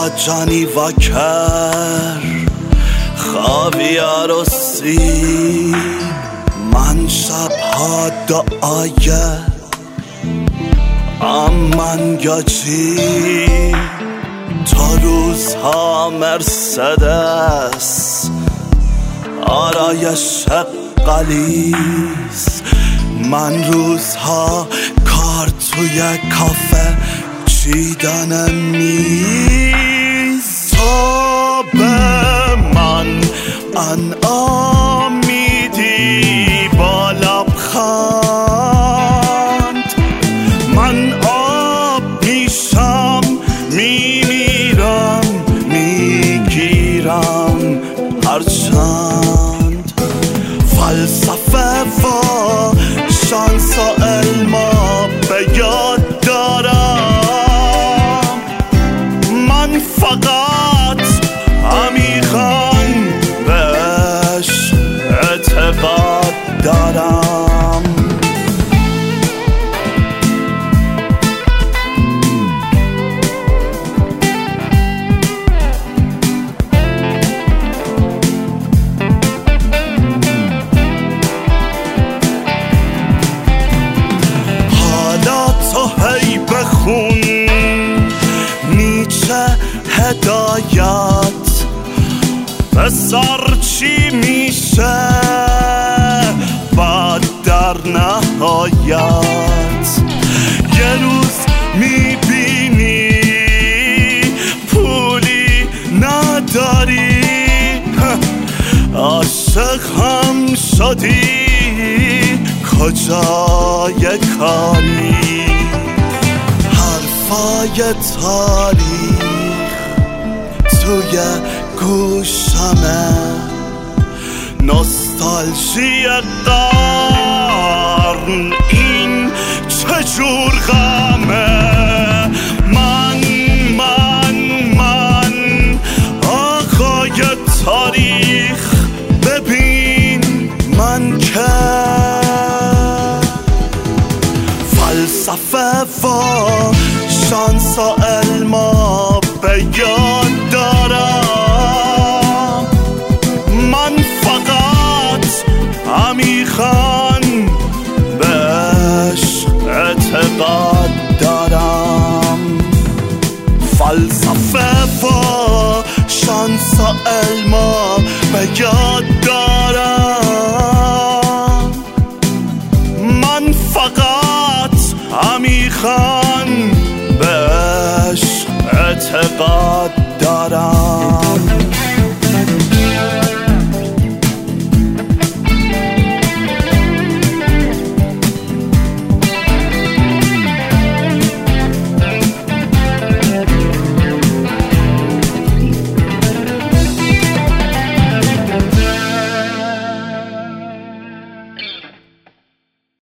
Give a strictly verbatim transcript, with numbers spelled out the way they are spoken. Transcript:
جانی و کر خاویار و سیب من شبها دعایه امن گاچی تا روزها مرسدس آرایش قلیز من روزها کار توی کافه چیدن میز تا به من انعام میدی با لبخند من آب میشم میمیرم میگیرم هرچند فلسفه و شانس و علما به یاد دارم من فقط عمیقاً بهش اعتقاد دارم بخون نیچه هدایت بسر چی میشه بعد در نهایت یه روز میبینی پولی نداری عاشق هم شدی کجای کاری حرفای تاریخ توی گوشمه نوستالژی قرن این چجور غمه من من من آقای تاریخ ببین من که فلسفه و شانس و علما به یاد